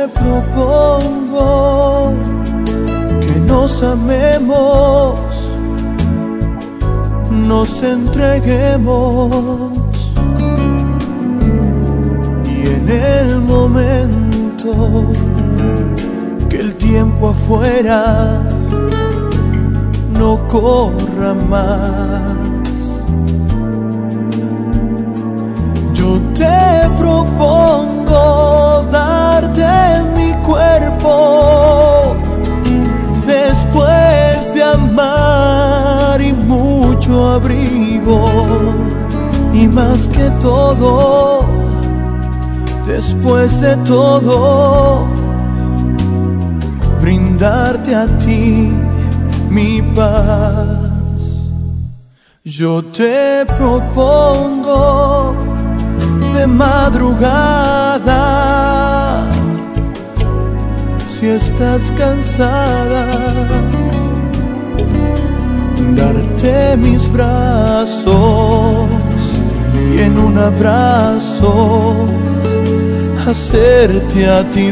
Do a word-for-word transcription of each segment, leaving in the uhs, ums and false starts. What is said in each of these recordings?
te propongo que nos amemos, nos entreguemos, y en el momento que el tiempo afuera no corra más, yo te propongo darte mi cuerpo después de amar y mucho abrigo, y más que todo, después de todo, brindarte a ti mi paz. Yo te propongo de madrugada, si estás cansada, darte mis brazos y en un abrazo hacerte a ti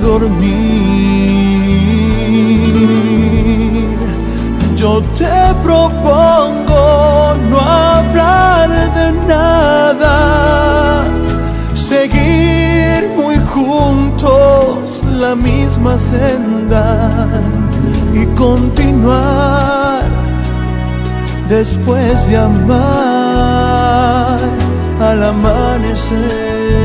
dormir. Yo te propongo no hablar de nada, seguir muy juntos la misma senda y continuar después de amar al amanecer.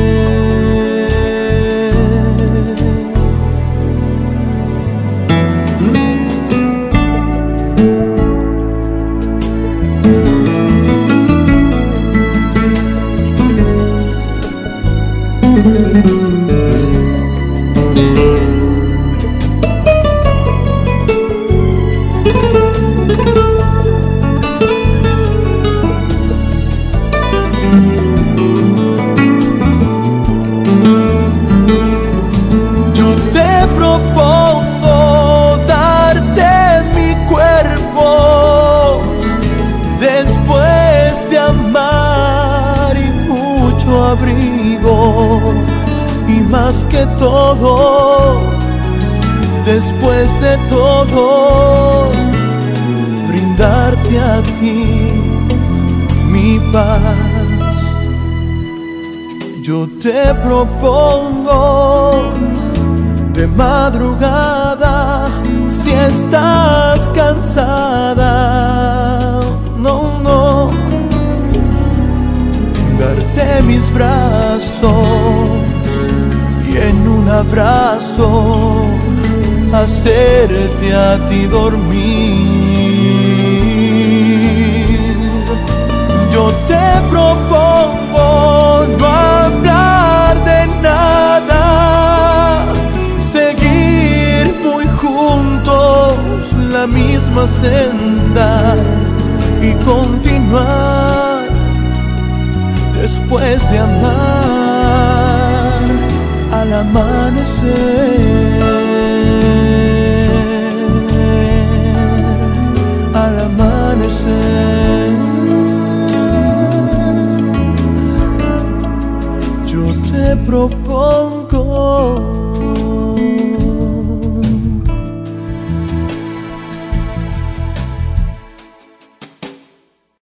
Abrigo, y más que todo, después de todo, brindarte a ti mi paz. Yo te propongo de madrugada, si estás cansada, no, no, darte mis brazos y en un abrazo hacerte a ti dormir. Yo te propongo no hablar de nada, seguir muy juntos la misma senda y continuar después de amar al amanecer, al amanecer.